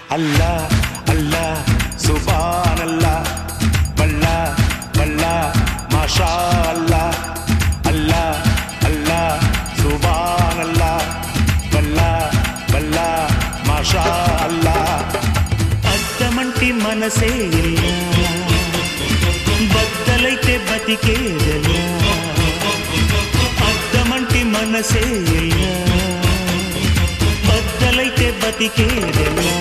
అల్లా అల్లా సుబానల్లా వల్లా వల్లా మాషా అల్లా అల్లా అల్లా సుబానల్లా వల్లా వల్లా మాషా అల్లా అద్దమంటి మనసే బద్దలైతే బతికేదల్లా అద్దమంటి మనసే బద్దలైతే బతికేదల్లా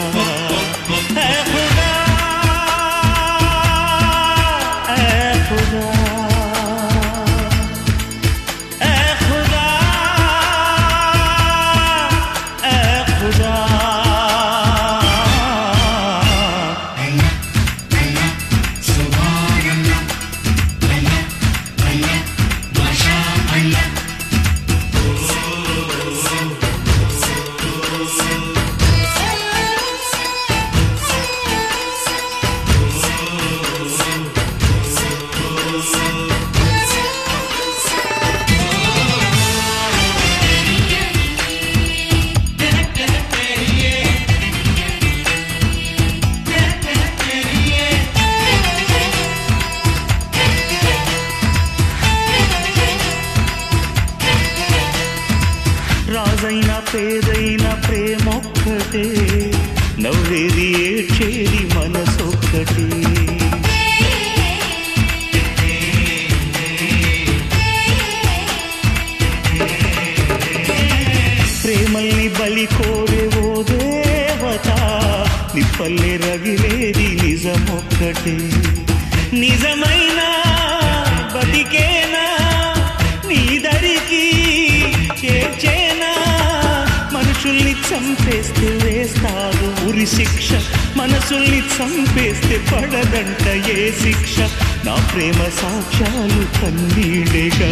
రాజైన పేదైన ప్రేమొక్కటే నవ్వేది ఏడ్చేది మనసొక్కటే ప్రేమల్ని బలి కోరేవో దేవత నిప్పల్లే రగిలేది నిజమొక్కటే నిజమైన బతికేనా నీ దరికి చేర్చేనా మనుషుల్ని చంపేస్తే వేస్తాడు ఉరి శిక్ష మనసుల్ని చంపేస్తే పడదంట ఏ శిక్ష నా ప్రేమ సాక్ష్యాలు కన్నీళ్ళేగా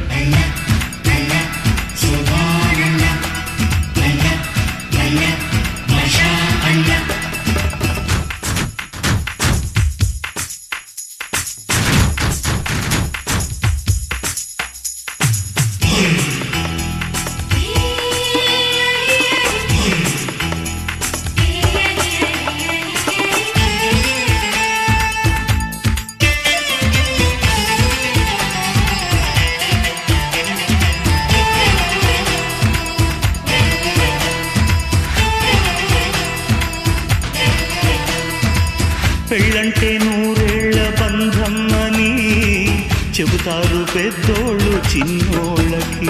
పెళ్ళంటే నూరేళ్ల బంధం అని చెబుతారు పెద్దోళ్ళు చిన్నోళ్ళకి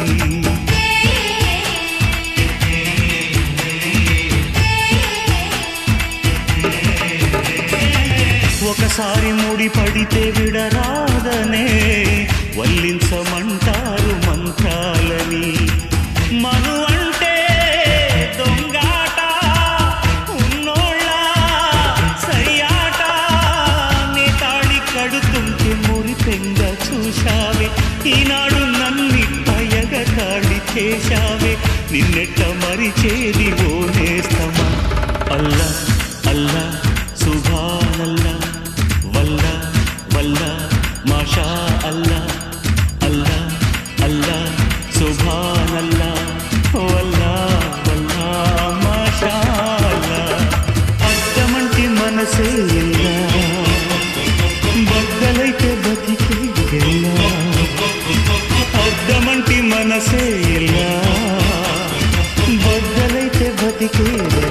ఒకసారి ముడి పడితే విడరాదనే వల్లించమంటారు మంత్రాలని మను అంటే దొంగాట ఉన్నోళ్ళ సయ్యాట నీ తాళి కడుతుంటే మురిపెంగ చూశావే ఈనాడు నన్నిట్ట ఎగతాళి చేశావే నిన్నెట్ట మరిచేది ఓ నేస్తమా అల్లా అల్లా సుభానల్లా వల్లా వల్లా మాషా అల్లా అల్లా అల్లా సుభానల్లా వల్లా వల్లా మాషా అల్లా అద్దమంటి మనసే ఎల్లా బద్దలైతే బతికేదెల్లా అద్దమంటి మనసే ఎల్లా బద్దలైతే బతికేదెల్లా